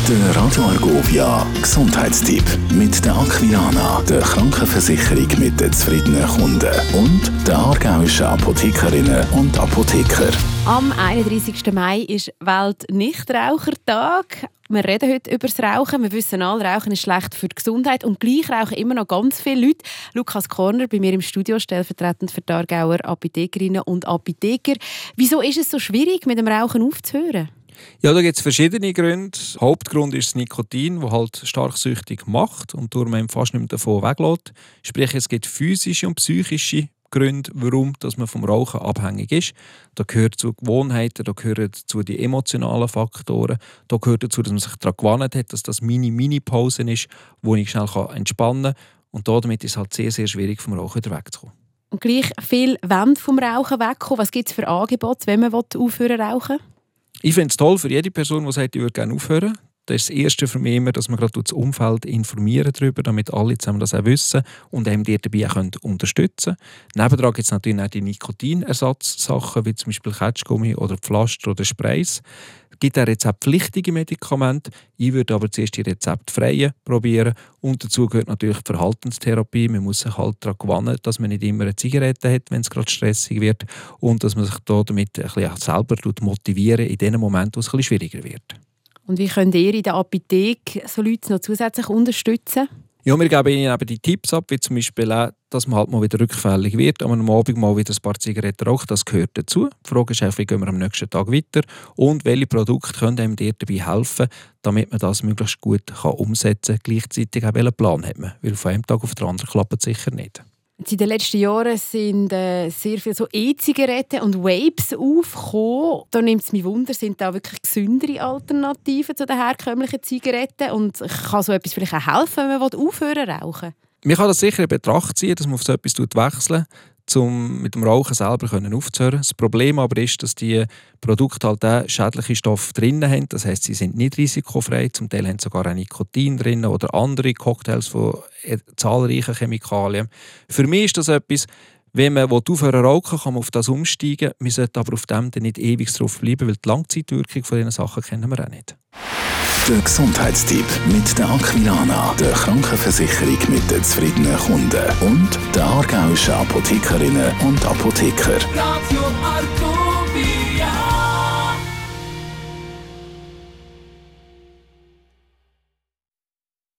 Der Radio Argovia Gesundheitstipp mit der Aquilana, der Krankenversicherung mit den zufriedenen Kunden und der aargauischen Apothekerinnen und Apotheker. Am 31. Mai ist Welt-Nichtrauchertag. Wir reden heute über das Rauchen. Wir wissen alle, Rauchen ist schlecht für die Gesundheit und gleich rauchen immer noch ganz viele Leute. Lukas Korner bei mir im Studio, stellvertretend für die Aargauer Apothekerinnen und Apotheker. Wieso ist es so schwierig, mit dem Rauchen aufzuhören? Ja, da gibt es verschiedene Gründe. Hauptgrund ist das Nikotin, das halt stark süchtig macht und darum man fast nicht mehr davon weglässt. Sprich, es gibt physische und psychische Gründe, warum dass man vom Rauchen abhängig ist. Da gehört zu Gewohnheiten, da gehören dazu die emotionalen Faktoren, da gehört dazu, dass man sich daran gewöhnt hat, dass das Mini-Pausen ist, wo ich schnell entspannen kann. Und damit ist es halt sehr, sehr schwierig, vom Rauchen wegzukommen. Und gleich viel wollen vom Rauchen wegkommen. Was gibt es für Angebote, wenn man aufhören will, rauchen? Ich finde es toll für jede Person, die sagt, ich würde gerne aufhören. Das ist das Erste für mich immer, dass wir gerade das Umfeld informieren darüber, damit alle zusammen das auch wissen und einem die dabei auch unterstützen können. Nebendran gibt es natürlich auch die Nikotinersatzsachen, wie zum Beispiel Ketschgummi oder Pflaster oder Sprays. Es gibt auch rezeptpflichtige Medikamente. Ich würde aber zuerst die rezeptfreien probieren. Und dazu gehört natürlich die Verhaltenstherapie. Man muss sich halt daran gewöhnen, dass man nicht immer eine Zigarette hat, wenn es gerade stressig wird. Und dass man sich damit ein bisschen selber motivieren in den Momenten, wo es ein bisschen schwieriger wird. Und wie könnt ihr in der Apotheke so Leute noch zusätzlich unterstützen? Ja, wir geben ihnen eben die Tipps ab, wie zum Beispiel auch, dass man halt mal wieder rückfällig wird, aber am Abend mal wieder ein paar Zigaretten raucht, das gehört dazu. Die Frage ist auch, wie gehen wir am nächsten Tag weiter und welche Produkte können einem dir dabei helfen, damit man das möglichst gut umsetzen kann. Gleichzeitig auch welchen Plan hat man, weil von einem Tag auf den anderen klappt es sicher nicht. In den letzten Jahren sind sehr viele so E-Zigaretten und Vapes aufgekommen. Da nimmt es mich Wunder, sind da wirklich gesündere Alternativen zu den herkömmlichen Zigaretten? Und kann so etwas vielleicht auch helfen, wenn man aufhören will, rauchen? Man kann das sicher in Betracht ziehen, dass man auf so etwas wechseln, um mit dem Rauchen selber aufzuhören. Das Problem aber ist, dass die Produkte halt auch schädliche Stoffe drin haben. Das heisst, sie sind nicht risikofrei. Zum Teil haben sie sogar auch Nikotin drin oder andere Cocktails von zahlreichen Chemikalien. Für mich ist das etwas, wenn man aufhören zu rauchen, kann man auf das umsteigen. Man sollte aber auf dem dann nicht ewig drauf bleiben, weil die Langzeitwirkung von diesen Sachen kennen wir auch nicht. Der Gesundheitstipp mit der Aquilana, der Krankenversicherung mit den zufriedenen Kunden und der aargauischen Apothekerinnen und Apotheker. Radio Argovia.